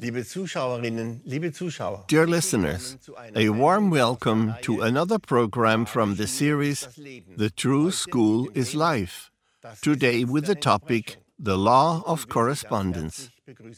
Liebe Zuschauerinnen, liebe Zuschauer. Dear listeners, a warm welcome to another program from the series The True School is Life, today with the topic The Law of Correspondence.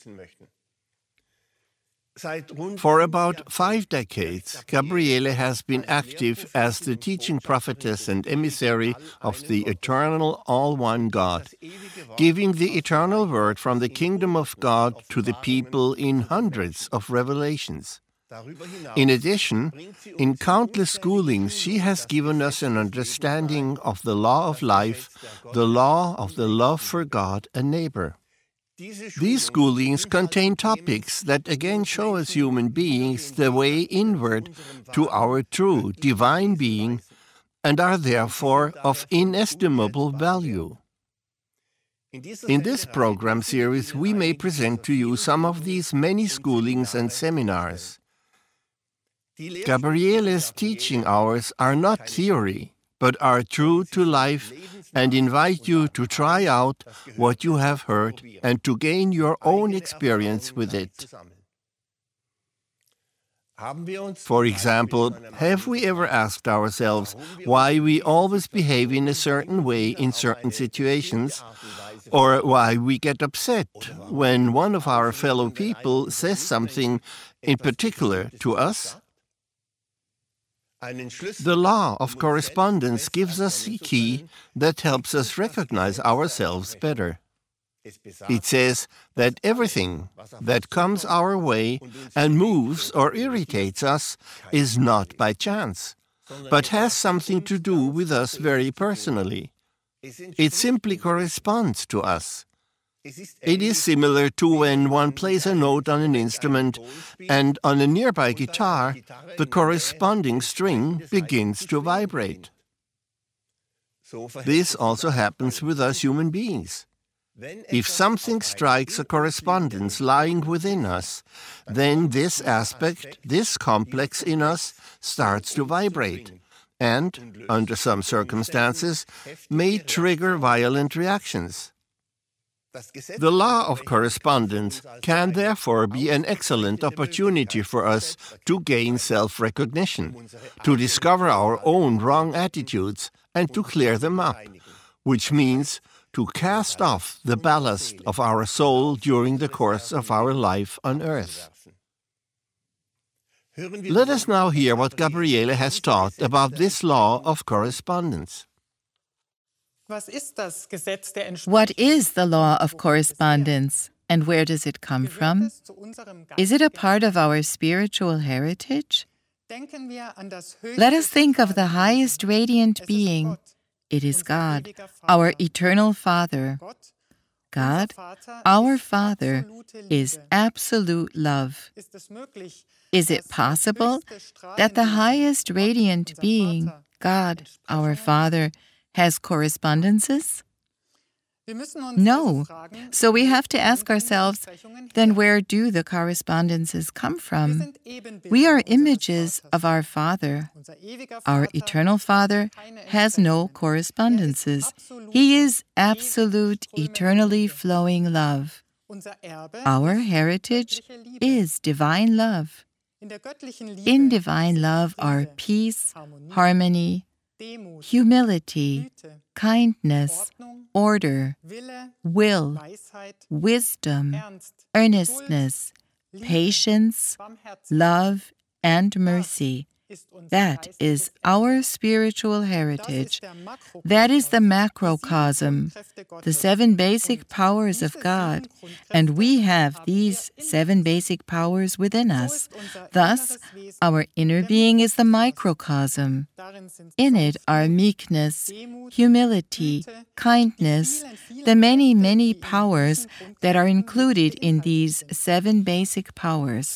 For about 5 decades, Gabriele has been active as the teaching prophetess and emissary of the eternal all-one God, giving the eternal word from the kingdom of God to the people in hundreds of revelations. In addition, in countless schoolings, she has given us an understanding of the law of life, the law of the love for God and neighbor. These schoolings contain topics that again show us human beings the way inward to our true divine being and are therefore of inestimable value. In this program series, we may present to you some of these many schoolings and seminars. Gabriele's teaching hours are not theory, but are true to life and invite you to try out what you have heard and to gain your own experience with it. For example, have we ever asked ourselves why we always behave in a certain way in certain situations, or why we get upset when one of our fellow people says something in particular to us? The law of correspondence gives us a key that helps us recognize ourselves better. It says that everything that comes our way and moves or irritates us is not by chance, but has something to do with us very personally. It simply corresponds to us. It is similar to when one plays a note on an instrument and on a nearby guitar, the corresponding string begins to vibrate. This also happens with us human beings. If something strikes a correspondence lying within us, then this aspect, this complex in us, starts to vibrate and, under some circumstances, may trigger violent reactions. The law of correspondence can therefore be an excellent opportunity for us to gain self-recognition, to discover our own wrong attitudes and to clear them up, which means to cast off the ballast of our soul during the course of our life on earth. Let us now hear what Gabriele has taught about this law of correspondence. What is the law of correspondence, and where does it come from? Is it a part of our spiritual heritage? Let us think of the highest radiant being. It is God, our eternal Father. God, our Father, is absolute love. Is it possible that the highest radiant being, God, our Father, has correspondences? No. So we have to ask ourselves, then where do the correspondences come from? We are images of our Father. Our eternal Father has no correspondences. He is absolute, eternally flowing love. Our heritage is divine love. In divine love are peace, harmony, humility, kindness, order, will, wisdom, earnestness, patience, love, and mercy. That is our spiritual heritage. That is the macrocosm, the 7 basic powers of God, and we have these 7 basic powers within us. Thus, our inner being is the microcosm. In it are meekness, humility, kindness, the many, many powers that are included in these 7 basic powers.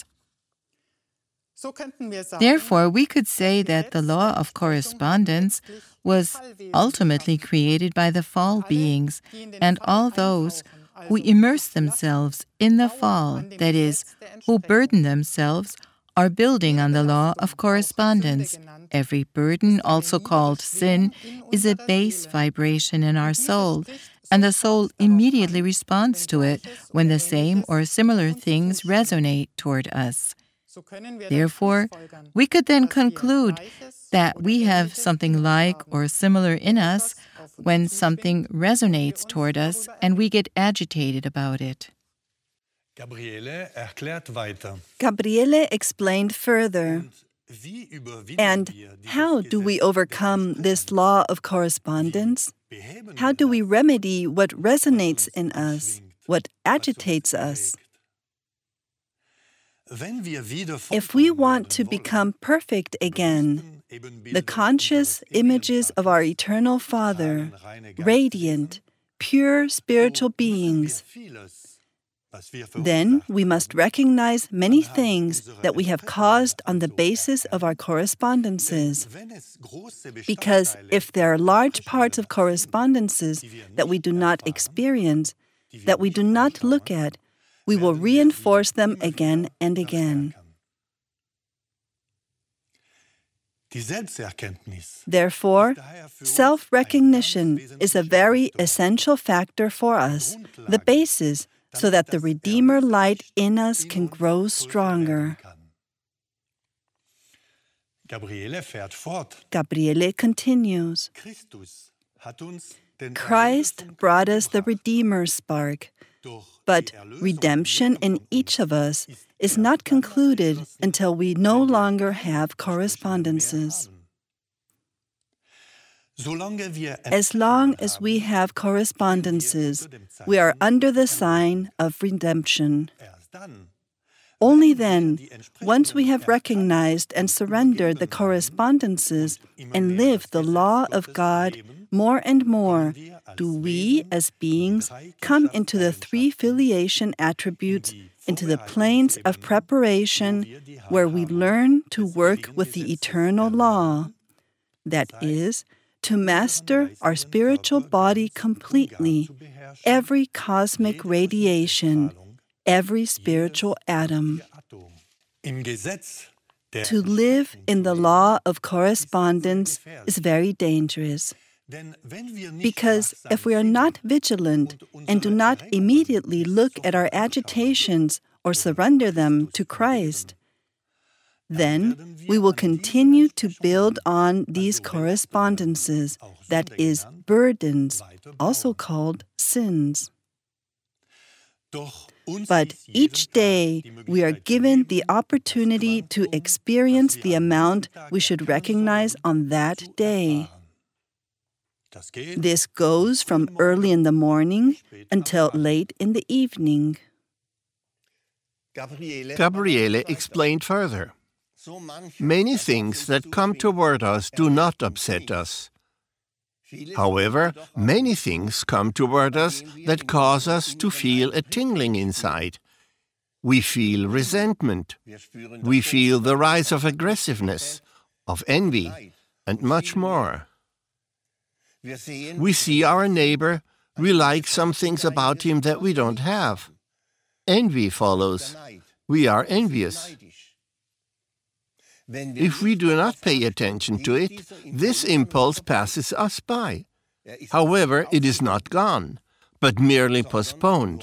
Therefore, we could say that the law of correspondence was ultimately created by the fall beings and all those who immerse themselves in the fall, that is, who burden themselves, are building on the law of correspondence. Every burden, also called sin, is a base vibration in our soul, and the soul immediately responds to it when the same or similar things resonate toward us. Therefore, we could then conclude that we have something like or similar in us when something resonates toward us and we get agitated about it. Gabriele explained further. And how do we overcome this law of correspondence? How do we remedy what resonates in us, what agitates us? If we want to become perfect again, the conscious images of our eternal Father, radiant, pure spiritual beings, then we must recognize many things that we have caused on the basis of our correspondences. Because if there are large parts of correspondences that we do not experience, that we do not look at, we will reinforce them again and again. Therefore, self-recognition is a very essential factor for us, the basis, so that the Redeemer light in us can grow stronger. Gabriele continues. Christ brought us the Redeemer spark, but redemption in each of us is not concluded until we no longer have correspondences. As long as we have correspondences, we are under the sign of redemption. Only then, once we have recognized and surrendered the correspondences and live the law of God more and more, do we, as beings, come into the three filiation attributes, into the planes of preparation, where we learn to work with the eternal law. That is, to master our spiritual body completely, every cosmic radiation, every spiritual atom. To live in the law of correspondence is very dangerous. Because if we are not vigilant and do not immediately look at our agitations or surrender them to Christ, then we will continue to build on these correspondences, that is, burdens, also called sins. But each day we are given the opportunity to experience the amount we should recognize on that day. This goes from early in the morning until late in the evening. Gabriele explained further. Many things that come toward us do not upset us. However, many things come toward us that cause us to feel a tingling inside. We feel resentment. We feel the rise of aggressiveness, of envy, and much more. We see our neighbor. We like some things about him that we don't have. Envy follows. We are envious. If we do not pay attention to it, this impulse passes us by. However, it is not gone, but merely postponed.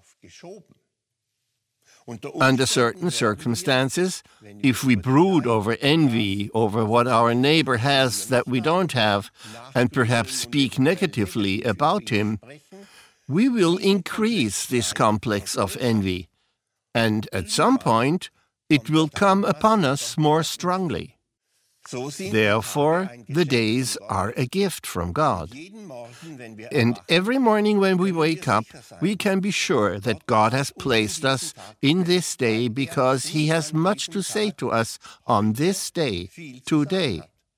Under certain circumstances, if we brood over envy, over what our neighbor has that we don't have, and perhaps speak negatively about him, we will increase this complex of envy, and at some point, it will come upon us more strongly. Therefore, the days are a gift from God. And every morning when we wake up, we can be sure that God has placed us in this day because He has much to say to us on this day, today.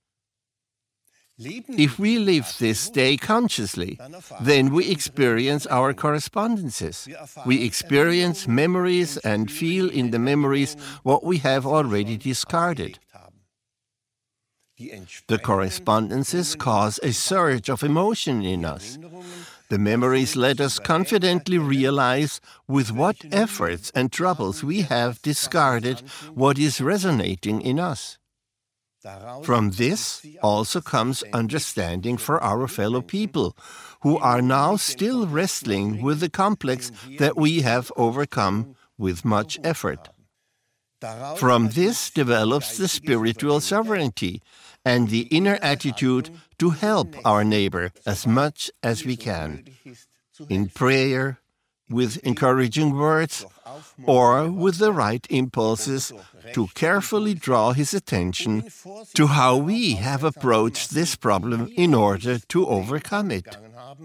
If we live this day consciously, then we experience our correspondences. We experience memories and feel in the memories what we have already discarded. The correspondences cause a surge of emotion in us. The memories let us confidently realize with what efforts and troubles we have discarded what is resonating in us. From this also comes understanding for our fellow people, who are now still wrestling with the complex that we have overcome with much effort. From this develops the spiritual sovereignty and the inner attitude to help our neighbor as much as we can, in prayer, with encouraging words, or with the right impulses to carefully draw his attention to how we have approached this problem in order to overcome it.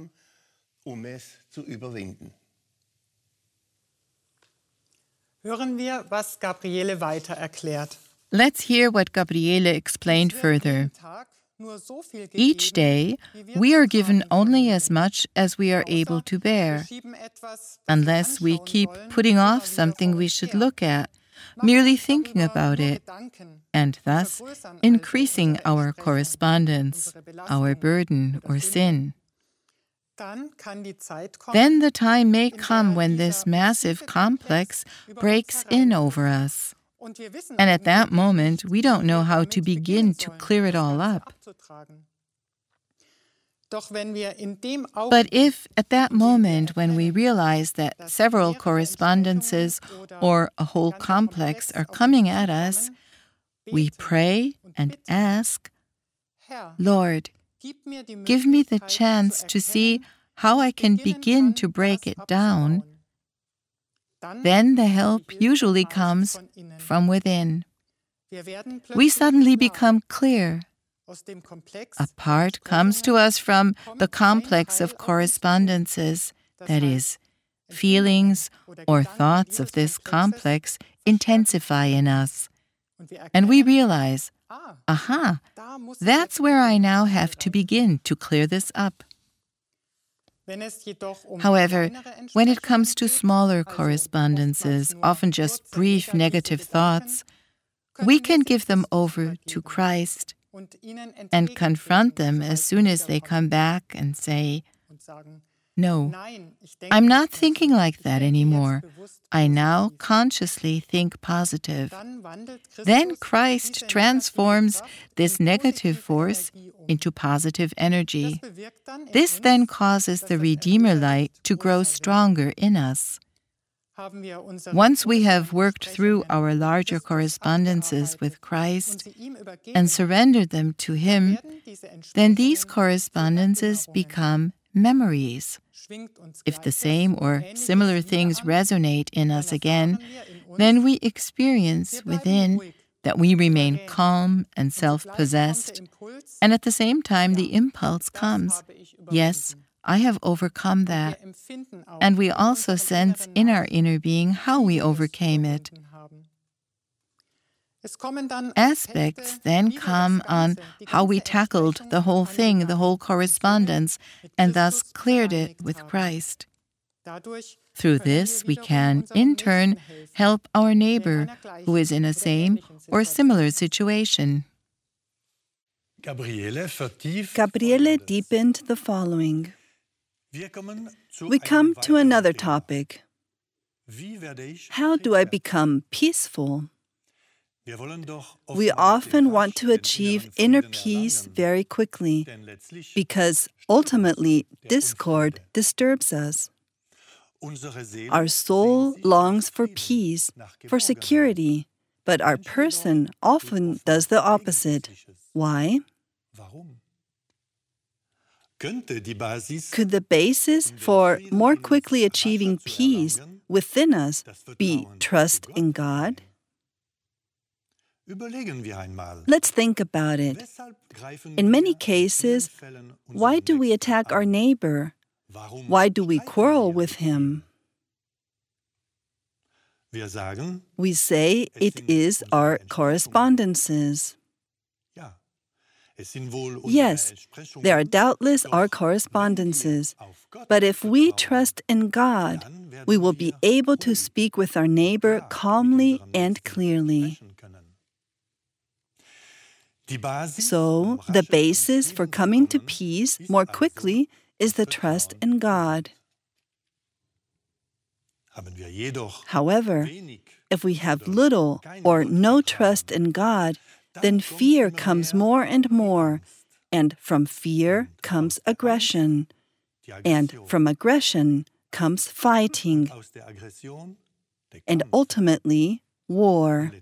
Hören wir, was Gabriele weiter erklärt. Let's hear what Gabriele explained further. Each day, we are given only as much as we are able to bear, unless we keep putting off something we should look at, merely thinking about it, and thus increasing our correspondence, our burden or sin. Then the time may come when this massive complex breaks in over us. And at that moment, we don't know how to begin to clear it all up. But if at that moment, when we realize that several correspondences or a whole complex are coming at us, we pray and ask, Lord, give me the chance to see how I can begin to break it down, then the help usually comes from within. We suddenly become clear. A part comes to us from the complex of correspondences, that is, feelings or thoughts of this complex intensify in us. And we realize, aha, that's where I now have to begin to clear this up. However, when it comes to smaller correspondences, often just brief negative thoughts, we can give them over to Christ and confront them as soon as they come back and say, no, I'm not thinking like that anymore. I now consciously think positive. Then Christ transforms this negative force into positive energy. This then causes the Redeemer light to grow stronger in us. Once we have worked through our larger correspondences with Christ and surrendered them to Him, then these correspondences become memories. If the same or similar things resonate in us again, then we experience within that we remain calm and self-possessed, and at the same time the impulse comes, yes, I have overcome that. And we also sense in our inner being how we overcame it. Aspects then come on how we tackled the whole thing, the whole correspondence, and thus cleared it with Christ. Through this, we can, in turn, help our neighbor who is in a same or similar situation. Gabriele deepened the following. We come to another topic. How do I become peaceful? We often want to achieve inner peace very quickly, because ultimately discord disturbs us. Our soul longs for peace, for security, but our person often does the opposite. Why? Could the basis for more quickly achieving peace within us be trust in God? Let's think about it. In many cases, why do we attack our neighbor? Why do we quarrel with him? We say it is our correspondences. Yes, there are doubtless our correspondences, but if we trust in God, we will be able to speak with our neighbor calmly and clearly. So, the basis for coming to peace more quickly is the trust in God. However, if we have little or no trust in God, then fear comes more and more, and from fear comes aggression, and from aggression comes fighting, and ultimately war.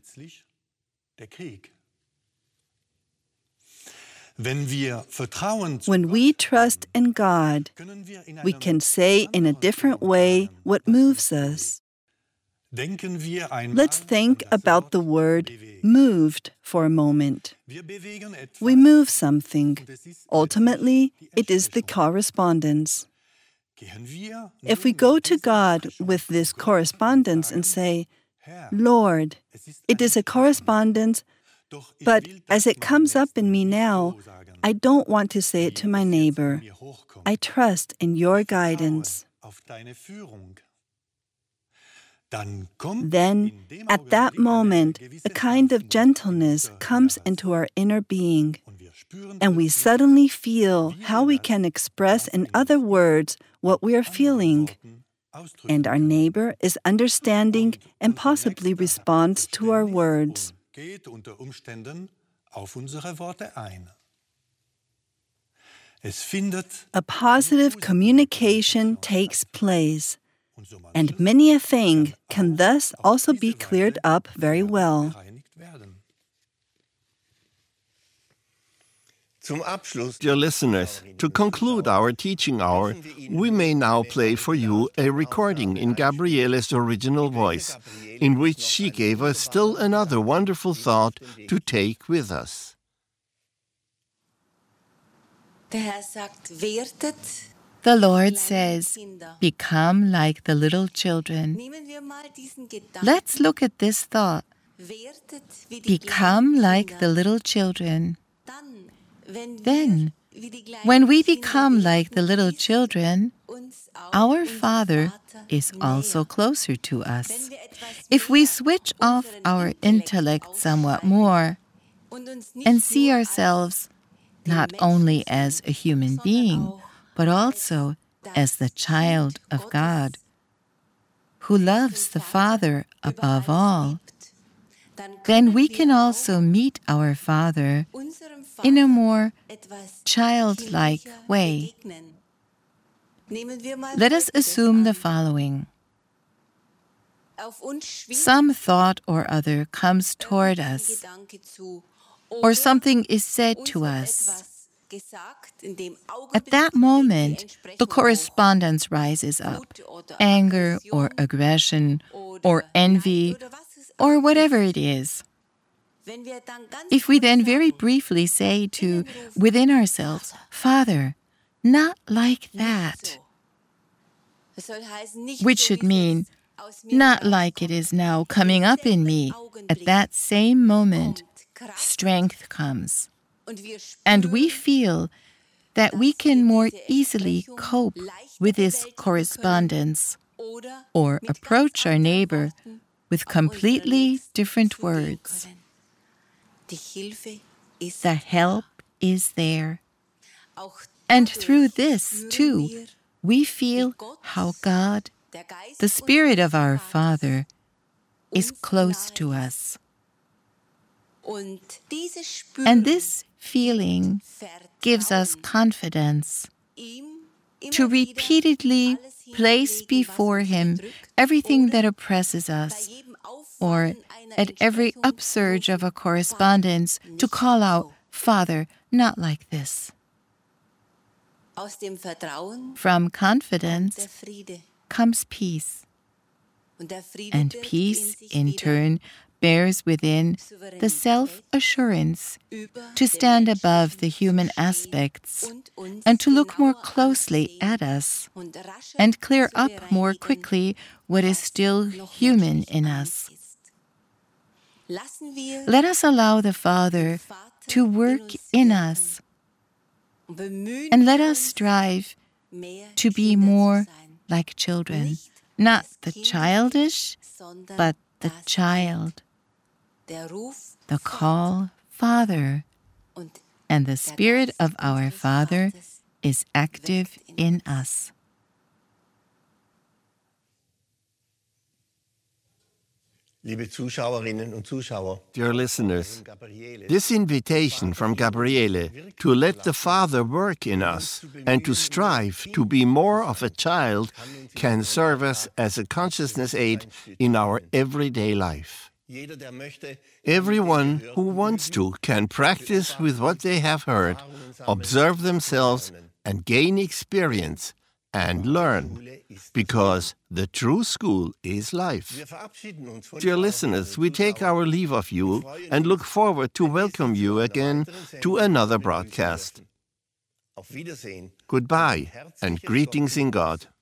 When we trust in God, we can say in a different way what moves us. Let's think about the word moved for a moment. We move something. Ultimately, it is the correspondence. If we go to God with this correspondence and say, Lord, it is a correspondence, but as it comes up in me now, I don't want to say it to my neighbor. I trust in your guidance. Then, at that moment, a kind of gentleness comes into our inner being, and we suddenly feel how we can express in other words what we are feeling, and our neighbor is understanding and possibly responds to our words. A positive communication takes place, and many a thing can thus also be cleared up very well. Dear listeners, to conclude our teaching hour, we may now play for you a recording in Gabriele's original voice, in which she gave us still another wonderful thought to take with us. The Lord says, become like the little children. Let's look at this thought. Become like the little children. Then, when we become like the little children, our Father is also closer to us. If we switch off our intellect somewhat more and see ourselves not only as a human being, but also as the child of God, who loves the Father above all, then we can also meet our Father in a more childlike way. Let us assume the following. Some thought or other comes toward us, or something is said to us. At that moment, the correspondence rises up, anger or aggression or envy or whatever it is. If we then very briefly say within ourselves, Father, not like that, which should mean, not like it is now coming up in me, at that same moment, strength comes. And we feel that we can more easily cope with this correspondence or approach our neighbor with completely different words. The help is there. And through this, too, we feel how God, the Spirit of our Father, is close to us. And this feeling gives us confidence to repeatedly place before Him everything that oppresses us, or at every upsurge of a correspondence to call out, Father, not like this. From confidence comes peace, and peace, in turn, bears within the self-assurance to stand above the human aspects and to look more closely at us and clear up more quickly what is still human in us. Let us allow the Father to work in us, and let us strive to be more like children, not the childish, but the child. The call, Father, and the Spirit of our Father is active in us. Liebe Zuschauerinnen und Zuschauer, Dear listeners, this invitation from Gabriele to let the Father work in us and to strive to be more of a child can serve us as a consciousness aid in our everyday life. Everyone who wants to can practice with what they have heard, observe themselves, and gain experience and learn, because the true school is life. Dear listeners, we take our leave of you and look forward to welcome you again to another broadcast. Goodbye and greetings in God.